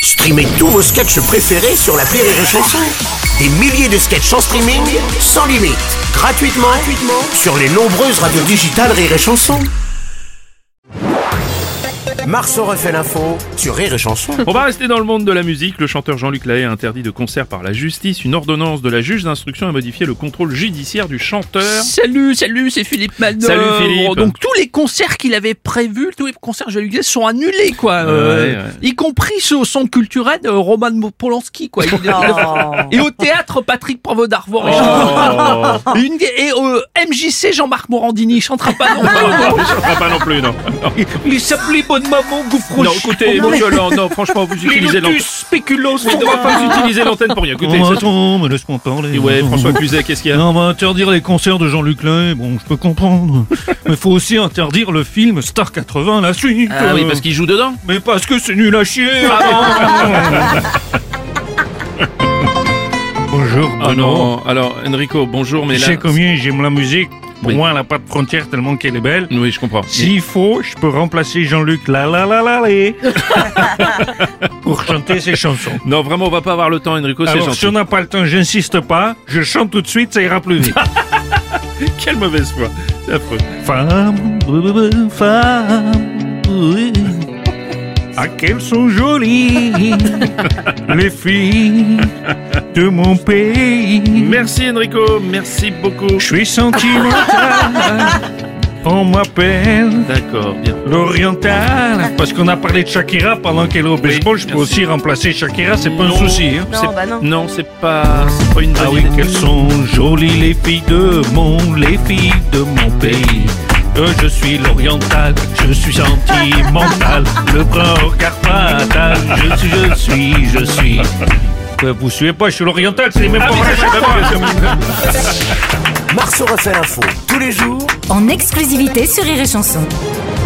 Streamez tous vos sketchs préférés sur l'appli Rire et Chanson. Des milliers de sketchs en streaming, sans limite, gratuitement sur les nombreuses radios digitales Rire et Chanson. Marceau refait l'info sur Rire et Chanson. On va rester dans le monde de la musique. Le chanteur Jean-Luc Lahaye a interdit de concert par la justice. Une ordonnance de la juge d'instruction a modifié le contrôle judiciaire du chanteur. Salut, c'est Philippe Manœuvre. Salut Philippe. Donc tous les concerts qu'il avait prévus, tous les concerts Jean-Luc Lahaye sont annulés, quoi. Ouais. Y compris ceux au centre culturel Roman Polanski, quoi. Et au théâtre Patrick Provost d'Arvor. Et MJC Jean-Marc Morandini, il chantera pas non plus. Il chantera pas non plus, non. Il s'appelait Bonne Maman Gouffrouche. Non, écoutez, mon violent, non, franchement, vous utilisez l'antenne. Spéculos. On ne va pas utiliser l'antenne pour rien. Écoutez, Oh, attends, mais laisse-moi parler. ouais, François Cluzet, qu'est-ce qu'il y a? Non, on va interdire les concerts de Jean-Luc Lahaye, bon, je peux comprendre. Mais faut aussi interdire le film Star 80, la suite. Ah oui, parce qu'il joue dedans. Mais parce que c'est nul à chier. Bonjour, Ah non, alors Enrico, bonjour, mais Tu là... sais combien j'aime la musique? Pour Oui. moi, elle n'a pas de frontières tellement qu'elle est belle. Oui, je comprends. S'il faut, je peux remplacer Jean-Luc la pour chanter ses chansons. Non, vraiment, on va pas avoir le temps, Enrico, c'est Alors, gentil. si on n'a pas le temps, j'insiste pas. Je chante tout de suite, ça ira plus vite. Quelle mauvaise foi, c'est affreux. Femme, oui. Ah, qu'elles sont jolies, les filles de mon pays. Merci Enrico, merci beaucoup. Je suis sentimental, on m'appelle D'accord, bien. l'oriental. Parce qu'on a parlé de Shakira pendant qu'elle est au baseball, je peux merci. aussi remplacer Shakira, c'est pas un Non. souci. Hein. Non, c'est pas une bonne Ah oui, idée. qu'elles sont jolies les filles de mon pays. Je suis l'oriental, je suis sentimental, le brun au fatal, je suis. Vous suivez pas, je suis l'oriental, c'est même pas vrai. Marceau refait l'info tous les jours En exclusivité sur Rire et Chanson.